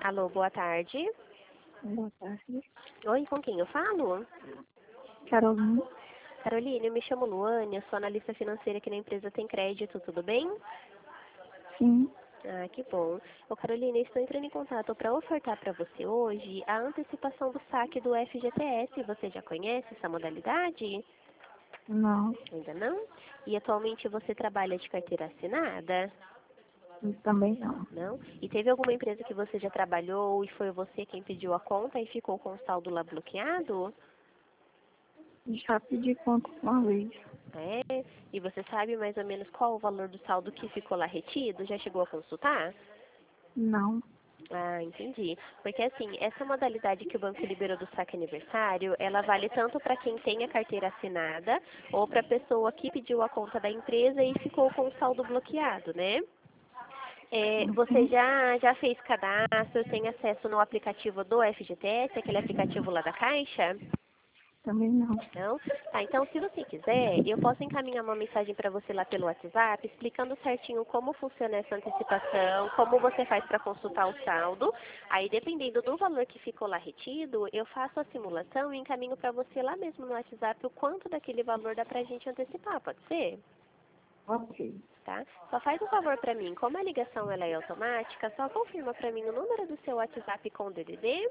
Alô, boa tarde. Boa tarde. Oi, com quem eu falo? Carolina. Caroline, eu me chamo Luane, eu sou analista financeira aqui na empresa Tem Crédito, tudo bem? Sim. Ah, que bom. Ô, Caroline, eu estou entrando em contato para ofertar para você hoje a antecipação do saque do FGTS. Você já conhece essa modalidade? Não. Ainda não? E atualmente você trabalha de carteira assinada? Também não. Não? E teve alguma empresa que você já trabalhou e foi você quem pediu a conta e ficou com o saldo lá bloqueado? Já pedi conta uma vez. É? E você sabe mais ou menos qual o valor do saldo que ficou lá retido? Já chegou a consultar? Não. Ah, entendi. Porque assim, essa modalidade que o banco liberou do saque aniversário, ela vale tanto para quem tem a carteira assinada ou para a pessoa que pediu a conta da empresa e ficou com o saldo bloqueado, né? Você Uhum. já fez cadastro, tem acesso no aplicativo do FGTS, aquele aplicativo lá da Caixa? Também não. Não? Tá, então se você quiser, eu posso encaminhar uma mensagem para você lá pelo WhatsApp, explicando certinho como funciona essa antecipação, como você faz para consultar o saldo. Aí, dependendo do valor que ficou lá retido, eu faço a simulação e encaminho para você lá mesmo no WhatsApp o quanto daquele valor dá pra gente antecipar, pode ser? Ok. Tá? Só faz um favor para mim, como a ligação ela é automática, só confirma para mim o número do seu WhatsApp com o DDD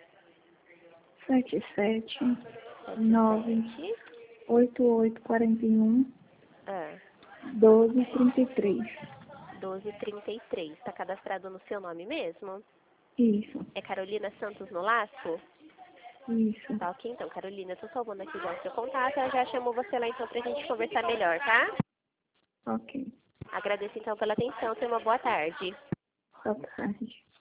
77 77 98841 ah, 1233. 1233. Está cadastrado no seu nome mesmo? Isso. É Carolina Santos Nolasco? Isso. Tá ok, então, Carolina, eu tô salvando aqui já o seu contato, eu já chamo você lá então pra gente conversar melhor, tá? Ok. Agradeço então pela atenção, tenha uma boa tarde. Boa tarde.